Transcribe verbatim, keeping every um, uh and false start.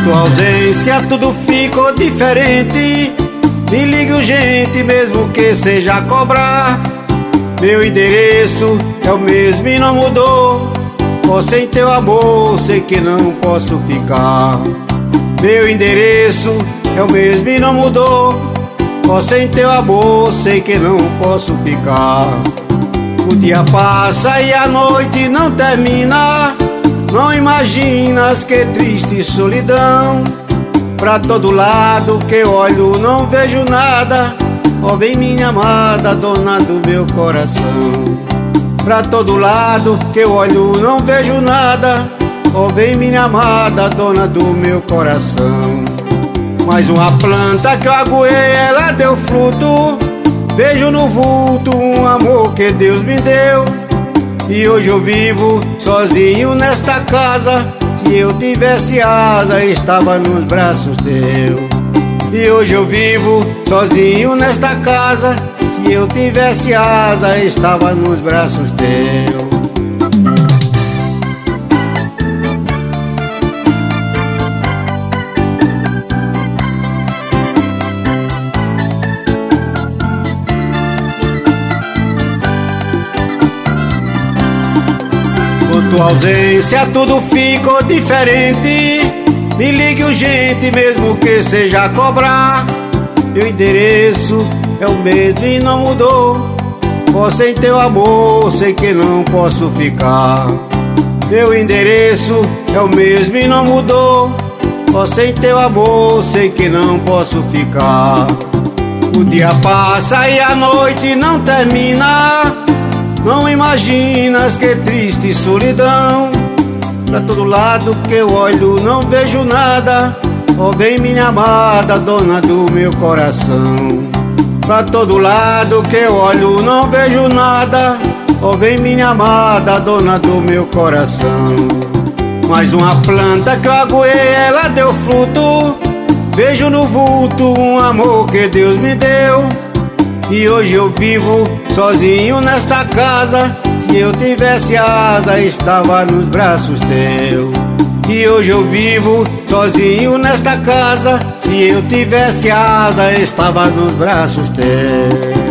tua ausência tudo ficou diferente. Me ligue urgente, mesmo que seja cobrar. Meu endereço é o mesmo e não mudou. Ó, sem teu amor sei que não posso ficar. Meu endereço é o mesmo e não mudou. Ó, sem teu amor sei que não posso ficar. O dia passa e a noite não termina. Não imaginas que triste solidão. Pra todo lado que eu olho não vejo nada. Ó, vem minha amada, dona do meu coração. Pra todo lado que eu olho não vejo nada. Ó, vem minha amada, dona do meu coração. Mais uma planta que eu aguei, ela deu fruto. Vejo no vulto um amor que Deus me deu. E hoje eu vivo sozinho nesta casa. Se eu tivesse asa, estava nos braços teus. E hoje eu vivo sozinho nesta casa. Se eu tivesse asa, estava nos braços teus. Com tua ausência tudo ficou diferente. Me ligue urgente, mesmo que seja cobrar. Meu endereço é o mesmo e não mudou. Ó, sem teu amor sei que não posso ficar. Meu endereço é o mesmo e não mudou. Ó, sem teu amor sei que não posso ficar. O dia passa e a noite não termina. Não imaginas que triste solidão. Pra todo lado que eu olho não vejo nada. Ó, vem minha amada, dona do meu coração. Pra todo lado que eu olho não vejo nada. Ó, vem minha amada, dona do meu coração. Mais uma planta que eu aguei, ela deu fruto. Vejo no vulto um amor que Deus me deu. E hoje eu vivo sozinho nesta casa. Se eu tivesse asa, estava nos braços teus. E hoje eu vivo sozinho nesta casa. Se eu tivesse asa, estava nos braços teus.